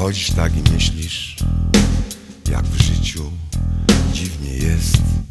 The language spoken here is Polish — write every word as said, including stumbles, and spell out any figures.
Chodzisz tak i myślisz, jak w życiu dziwnie jest.